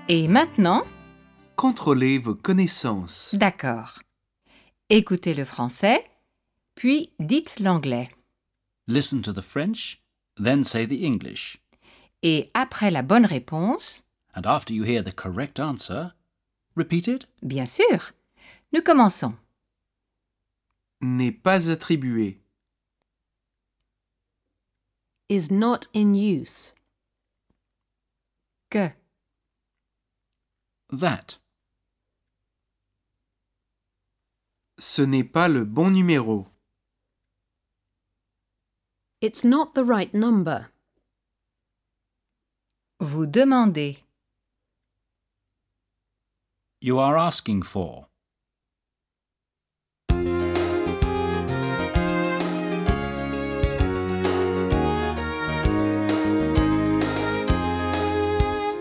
Et maintenant, Contrôlez vos connaissances. d'accord. Écoutez le français, puis dites l'anglais. Listen to the French, then say the English. Et après la bonne réponse, And after you hear the correct answer, repeat it. bien sûr, nous commençons. N'est pas attribué. Is not in use. Que, That. Ce n'est pas le bon numéro. It's not the right number. vous demandez. You are asking for.